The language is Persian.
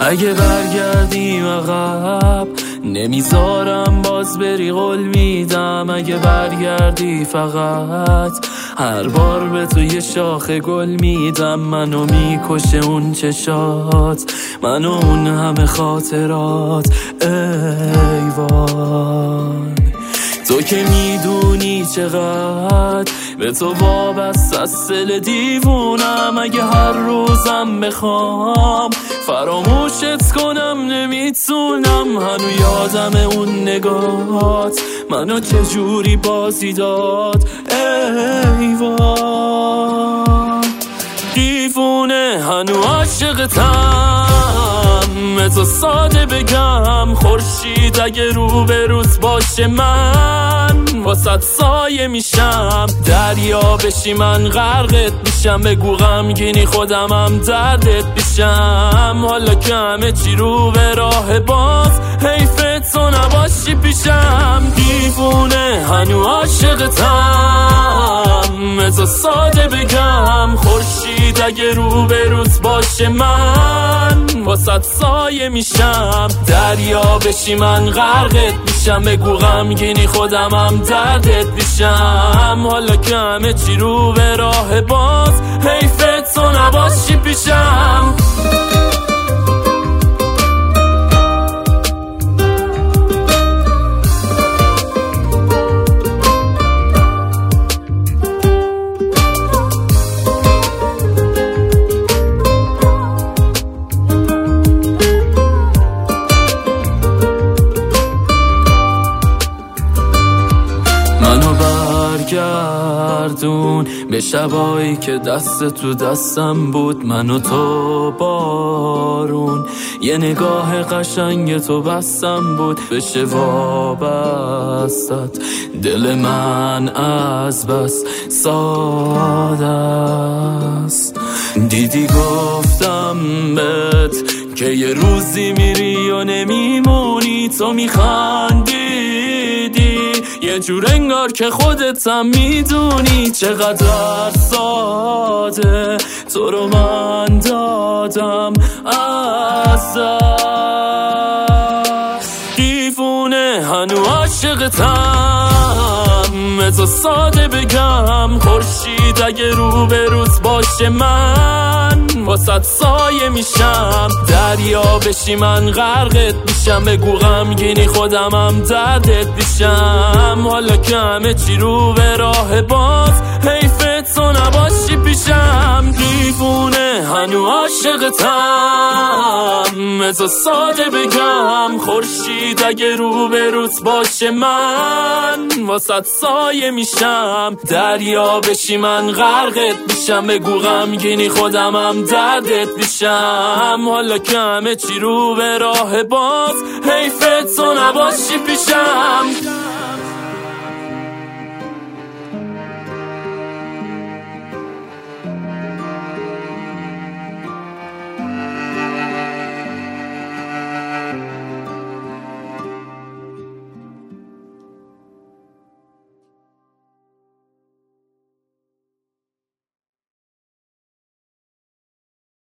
اگه برگردیم عقب نمیذارم باز بری، قول میدم اگه برگردی فقط هر بار به تو یه شاخه گل میدم. منو میکشه اون چشات، منو اون همه خاطرات. ای وای تو که میدونی چقدر به تو وابسته از دل دیوونم. اگه هر روزم بخوام فراموشت کنم نمیتونم. هنو یادم اون نگات منو چجوری بازی داد. ای وای دیوونه هنو عاشقتم، تو ساده بگم خورشید اگه رو به روز باشه من واسط سایه میشم. دریا بشی من غرقت میشم، بگو غمگینی خودمم دردت میشم. حالا که همه چی رو به راه باز حیفت تو نباشی پیشم. دیوونه هنو عاشقتم، تو ساده بگم خورشید اگه رو به روز باشه من واسط سایه میشم. دریا بشی من غرقت میشم، بگو غمگینی خودمم دردت میشم. حالا که همه چی رو به راه باز حیفت تو نباشی پیشم. برگردون به شبایی که دست تو دستم بود، من و تو بارون. یه نگاه قشنگ تو بستم بود بشه وابستت. دل من از بس ساده است. دیدی گفتم بهت که یه روزی میری و نمیمونی. تو میخندیدی یه جور انگار که خودتم میدونی. چقدر ساده تو رو من دادم از دست. دیوونه هنو عاشقتم، تو ساده بگم خورشید اگه رو به روز باشه من واسط سایه میشم. دریا بشی من غرقت میشم، بگو غمگینی خودمم دردت میشم. حالا که همه چی رو به راه باز حیفت تو نباشی پیشم. دیوونه هنو عاشقتم، تو ساده بگم خورشید اگه رو به روز باشه من واسط سایه میشم. دریا بشی من غرقت میشم، بگو غمگینی خودمم دردت میشم. حالا که همه چی رو به راه باز حیفت تو نباشی پیشم.